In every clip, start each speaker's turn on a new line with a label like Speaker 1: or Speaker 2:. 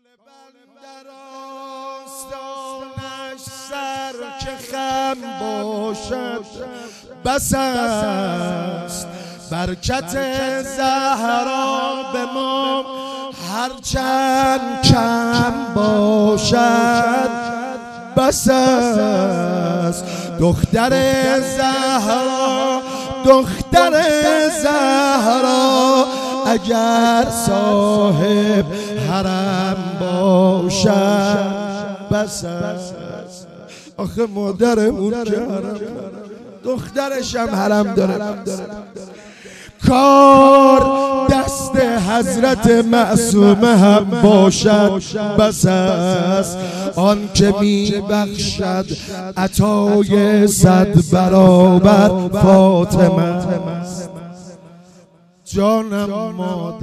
Speaker 1: در آستانش سر که خم باشد بس است، برکت زهرا به ما هرچند کم باشد بس است. دختر زهرا اگر صاحب حرم باشد بس است. آخه مادرمون که حرم دخترش هم حرم داره. کار دست حضرت معصومه هم باشد بس است. آن که می بخشد عطای 100 برابر فاطمه. جانم مادر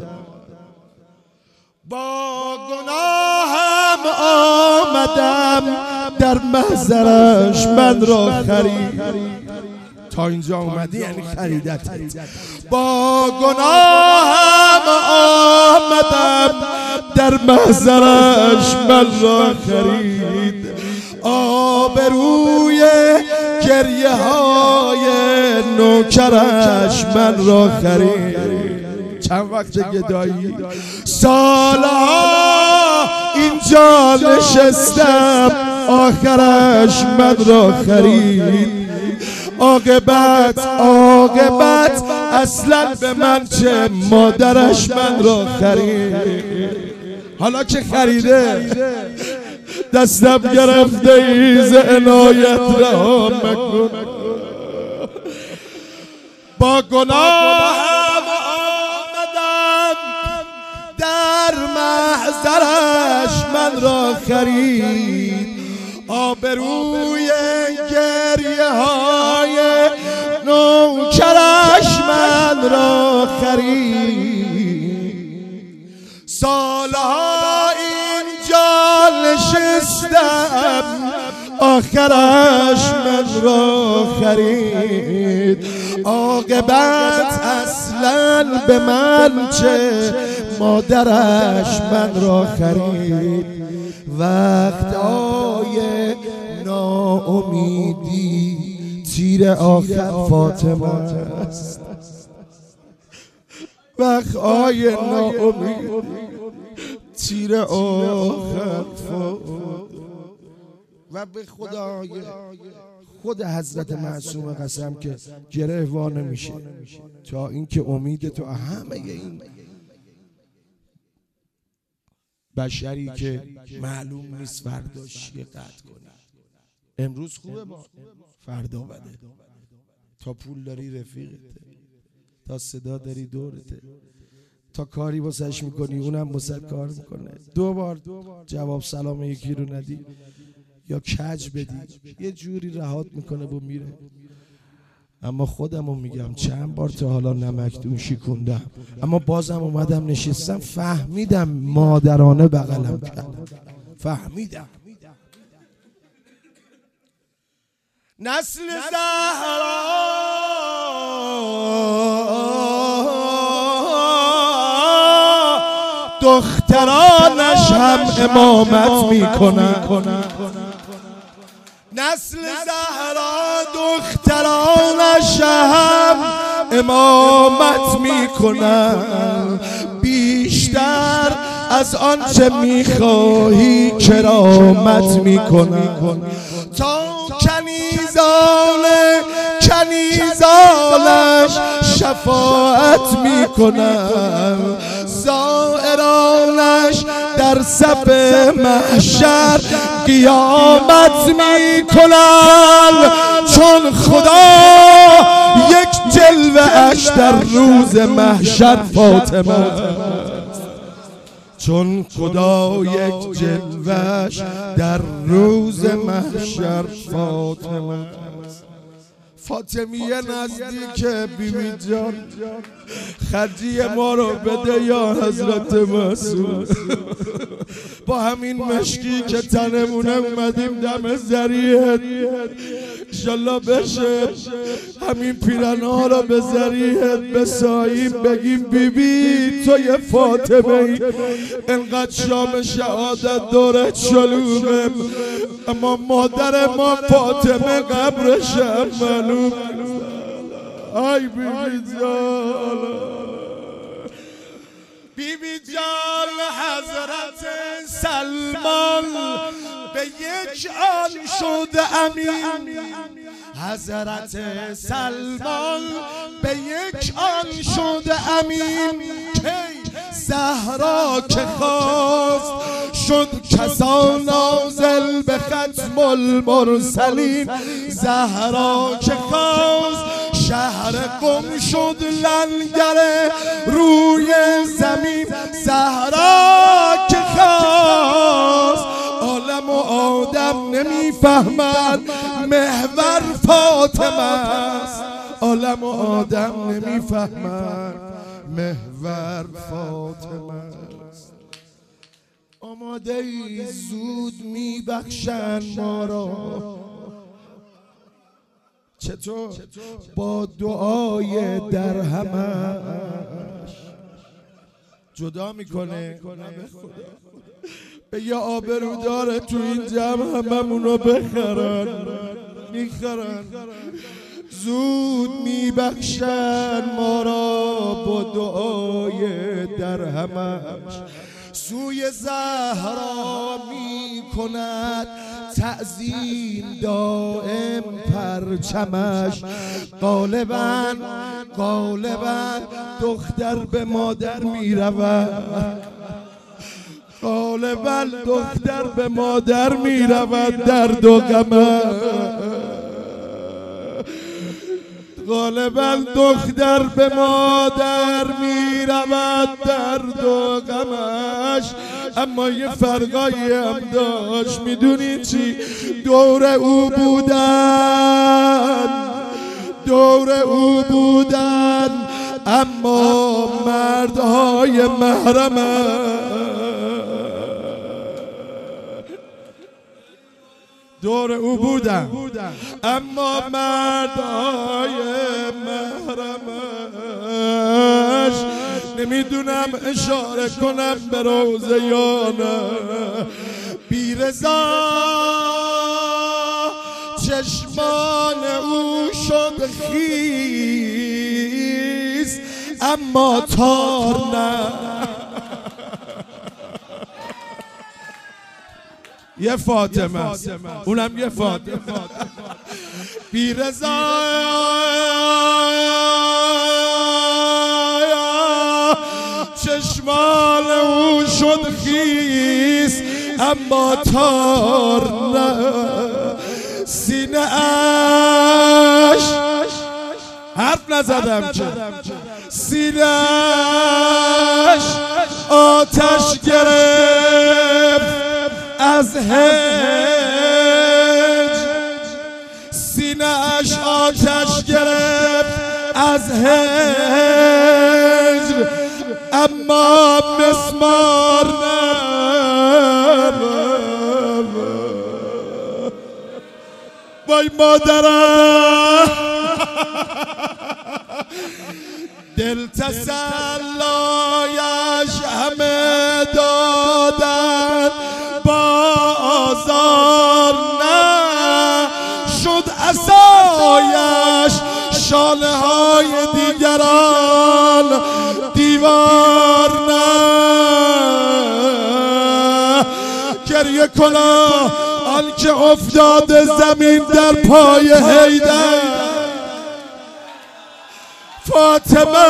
Speaker 1: با گناهم آمدم، در محضرش من را خرید. تا اینجا اومدی یعنی خریدت. با گناهم آمدم، در محضرش من را خرید. آبروی گریه های نوکرش من را خرید. چند وقت گدایی سالها اینجا نشستم، آخرش من را خرید. عاقبت اصلا به من چه، مادرش من را خرید. حالا که خریده دستم گرفته ایز عنایت رها مکن. با گناهم آمدم، در محضرش من را خرید. آبروی گریه های نوکرش من را خرید. سالها اینجا نشستم، آخرش من را خرید. عاقبت اصلا به من چه، مادرش من را خرید. وقتای ناامیدی تیر آخر فاطمه است. وقتای ناامیدی تیر آخر فاطمه. و به خود حضرت معصومه قسم که گره وا نمیشه تا اینکه امید تو همه این بشری که معلوم نیست فردا چیه قطع کنی. امروز خوبه با فردا بده. تا پول داری رفیقته، تا صدا داری دورته، تا کاری واسش میکنی اونم واسه کار میکنه. 2 بار جواب سلام یکی رو ندی یا کج بدی یه جوری رهات میکنه و میره. اما خودمو میگم چند بار تا حالا نمکدون شکوندم، اما بازم اومدم نشستم، فهمیدم مادرانه بغلم کردم. فهمیدم نسل زهرا دخترانش هم امامت میکنن. نسل زهرا دخترانش هم امامت میکنن. بیشتر از آنچه میخواهی کرامت میکنن. تا کنیزانش شفاعت میکنن. زائرانش در صف محشر قیامت میکنن. چون خدا یک جلوه اش در روز محشر فاطمه است. چون خدا یک جلوه‌اش در روز محشر فاطمه است. فاطمیه نزدیک بیبی جان، خرجی ما رو بده یا حضرت معصوم. با همین مشکی که تنمونه اومدیم دم ذریعت، انشالله بشه همین پیرنها رو به ذریعت بساییم بگیم بیبی تو یه فاطمه ای، انقدر شام شهادت دورت شلوغه اما مادر ما فاطمه قبرش هم معلوم. ای بیبی جان، بیبی جان حضرت سلمان به یک آن شد امین، حضرت سلمان به یک آن شد امین، کی زهرا که خواست شد کسا نازل به ختم المرسلین، زهرا که خواست شهر قم شد لنگر روی زمین، زهرا که خواست عالم و آدم نمیفهمد محور فاطمه است، عالم و آدم نمیفهمد محور فاطمه است. آماده ای زود میبخشن ما را، چطور؟ با دعای درهمش جدا میکنه به یه آبروداره تو این جمع هممونو بخرن، میخرن زود میبخشن ما را با دعای درهمش، سوی زهرا میکند تعظیم دائم پرچمش، غالبا دختر به مادر میرود، غالبا دختر به مادر میرود درد و غمش، غالبا دختر به مادر میرود درد و غمش، اما یه فرقایی هم داشت، میدونی چی؟ دور او بودن اما مردهای محرمش، دور او بودن اما مردای محرمش، نمیدونم اشاره کنم به روزه یا نه. بیرضا چشمان او شد خیس اما تار نه، یه فاطمه اونم یه فاطمه. بیرضا چشمان او شد خیس اما تار نه، سینه اش حرف نزدم که سینه اش آتش گرفت از هجر، سینه اش آتش گرفت از هجر اما مسمار وای مادرم دل تسلایش همه دادن بازار نه شد عصایش، شانه های دیگران دیوار نه، گریه کنم آنکه افتاده زمین در پای حیدر فاطمه،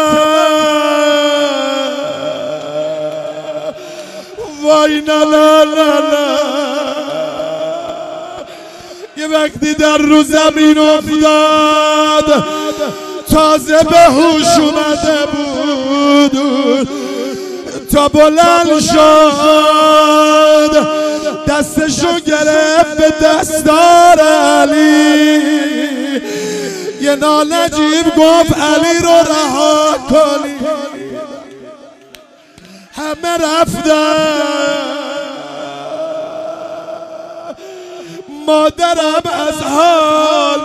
Speaker 1: وای نه نه نه نه، یه وقتی در رو زمین افتاد تازه به هوش اومده بود، تا بلند شد دستشو گرفت به دستار علی، یه نالجیب گفت علی رو رها کنی، همه رفتن مادرم از حال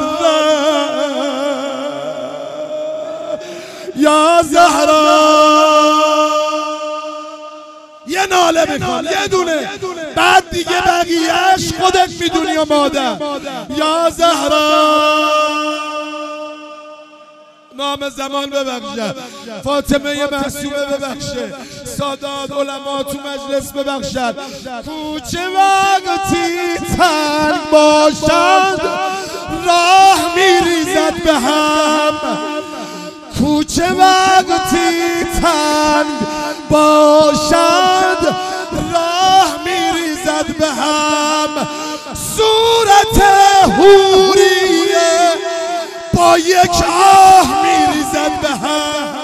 Speaker 1: یا زهرا. یه ناله بکن، یه دونه، بعد دیگه بقیهش خودت میدونی یا مادر. یا زهرا نام زمان ببخشه، فاطمه معصومه ببخشه، سادات علما تو مجلس ببخشد. کوچه وقتی تنگ باشد راه میریزد به هم، کوچه وقتی تنگ باشد راه میریزد به هم. صورت حوریه با یک آه میریزد به هم.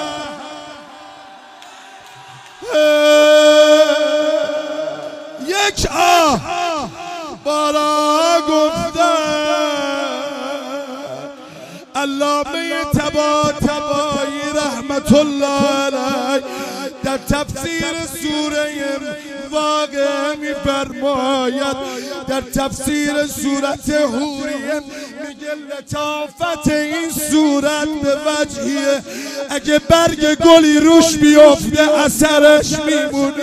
Speaker 1: یک آه بارا گفتن علامه طباطبایی رحمت الله علیه در تفسیر سوره واقعه میفرماید، در تفسیر سورت حوریه میگه لطافت این سورت به وجهیه اگه برگ گلی روش بیفته اثرش میمونه.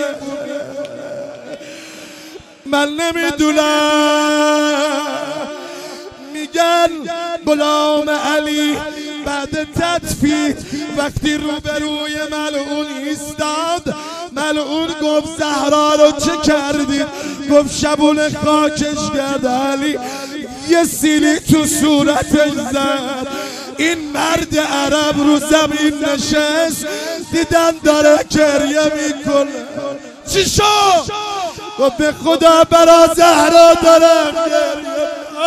Speaker 1: من نمیدونم، میگن غلام علی بعد تطفیل وقتی روبروی ملعون ایستاد، ملعون گفت زهرا رو چه کردی؟ گفت شبونه خاکش کرد. علی یه سیلی تو صورتش زد. این مرد عرب رو زمین نشست، دیدن داره گریه میکنه. چی شد؟ گفت به خدا برا زهرا دارم گریه.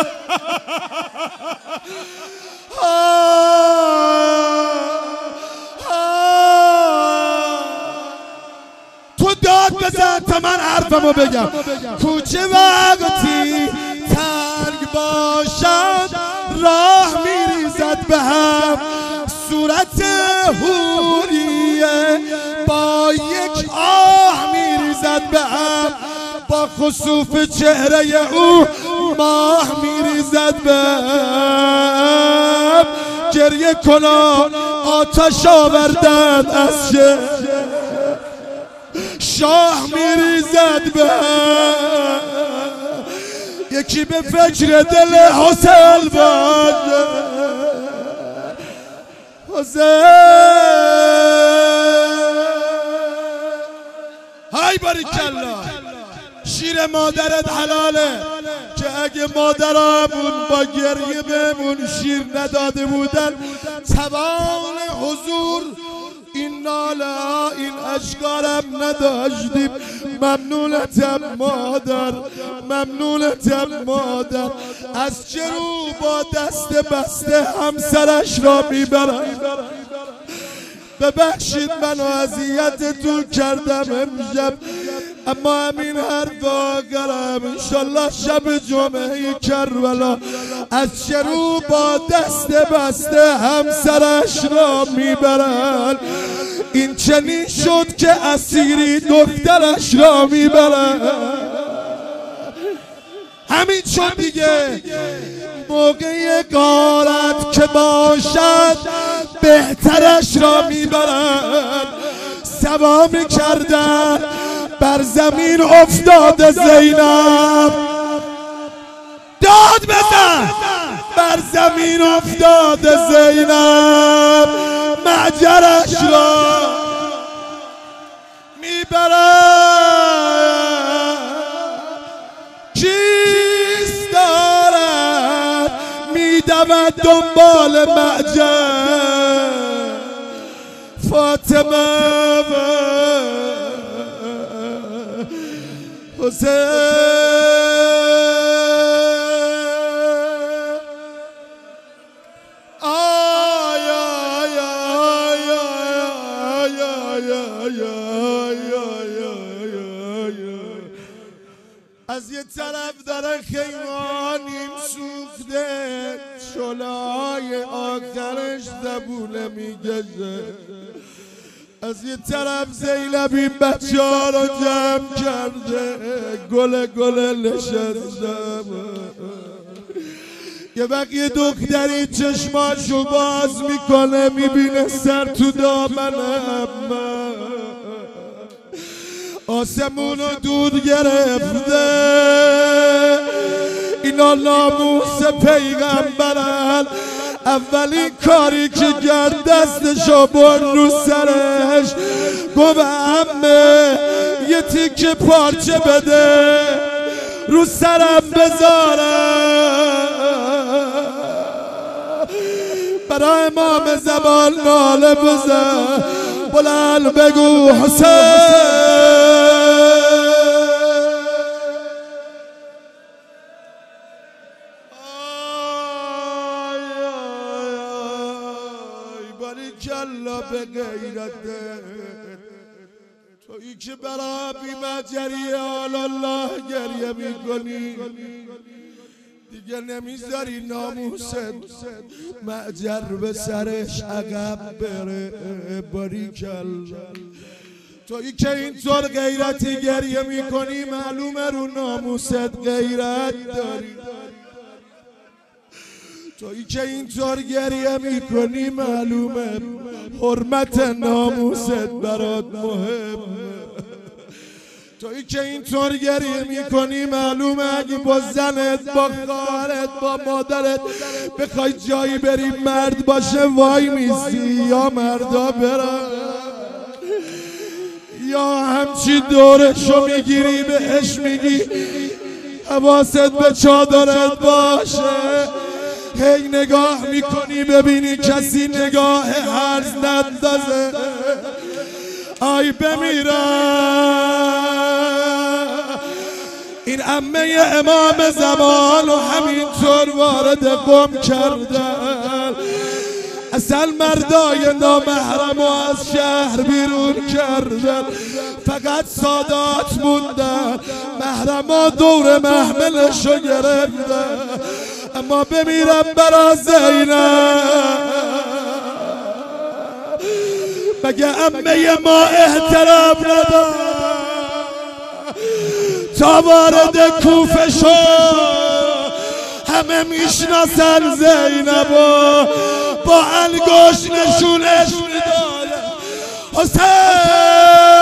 Speaker 1: تو داد بزن تا من حرفمو بگم. کوچه وقتی تنگ باشد راه میریزد به هم، صورت حوریه با یک آه میریزد به هم. با خسوف چهره او ماه میریزد به هم. گریه کنا آتش آوردن از شاه میریزد به هم. یکی به فکر دل حسین باشه، حسین های باریکالله. شیر مادرت حلاله که اگه مادرامون با گریه بهمون شیر نداده بودن توان حضور این ناله این اشکارم نداشتیم. ممنونتم مادر، ممنونتم مادر. از چه رو با دست بسته همسرش را میبرم؟ ببخشید منو اذیتتون کردم امشب، اما همین حرف آخرم انشالله شب جمعه کربلا. از چه رو با دست بسته همسرش را میبرن؟ این چنین شد که اسیری دخترش را میبرن. همین شد دیگه. موقع غارت که باشد بهترش را میبرن. سوا میکردن بر زمین افتاده زینب، داد بزن بر زمین افتاده زینب. معجرش را میبرن. کیست دارد میدود دنبال معجر؟ فاطمه حسین. از یه طرف داره خیمانیم سوخته، شلای آخرش زبونه میگشه. از یه طرف زینب این بچه ها رو جمع کرده، گل نشستم. یه وقت یه دختری چشماشو باز میکنه میبینه سر تو دامنم، آسمونو دود گرفته، اینا ناموس پیغمبرن. اولین کاری که کرد دستشو برد رو سرش، گفت عمه یه تیکه پارچه بده رو سرم بذارم، برای امام زمان ناله بزن، بلند بگو حسین. باریکلا به غیرته، تویی که برای بی‌مجری آل الله گریه میکنی، دیگه نمیذاری ناموست معجر به سرش عقب بره. باریکلا تویی که اینطور غیرتی گریه میکنی، معلومه رو ناموست غیرت داری. تویی که اینطور گریه میکنی، معلومه حرمت ناموست برات مهمه. تویی که اینطور گریه میکنی، معلومه اگه با زنت، با خواهرت، با مادرت بخوای جایی بری مرد باشه وای میسی، یا مردا برن یا همچی دورشو میگیری بهش میگی حواست به چادرت باشه، هی نگاه میکنی ببینی کسی نگاه هرز نندازه. آی بمیرم، این عمه امام زمان و همینطور وارد قم کردن، اصل مردای نامحرم و از شهر بیرون کردن، فقط سادات موندن، محرما دور محملشو گرفتن. اما بمیرم برا زینب، مگه عمه ما احترام نداد تا وارد کوفه شد؟ همه میشناسن زینبو، با انگشت نشونش میداد حسین.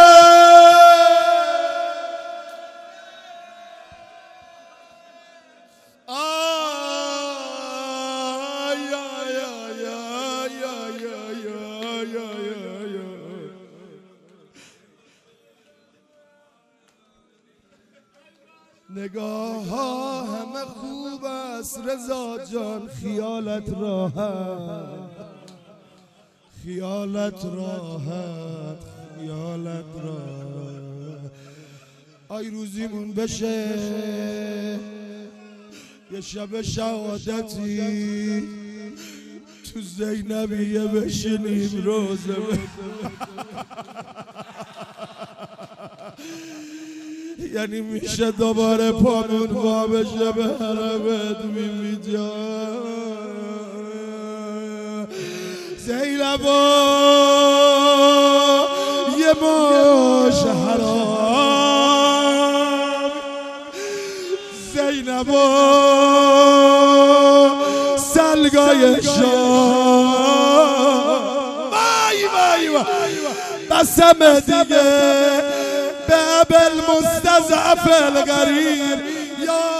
Speaker 1: نگاه ها همه خوب است رضا جان، خیالت راحت، خیالت راحت، خیالت راحت. آی روزیمون بشه یه شب شهادتی تو زینبیه بشینیم روزه یعنی میشه دوباره پامون وا بشه به حرمت بیبی جان. زینبا یه ماش حرام، زینبا سلگای شام، وای وای وای بسم دیگه به ابل مستضعف الغریب یا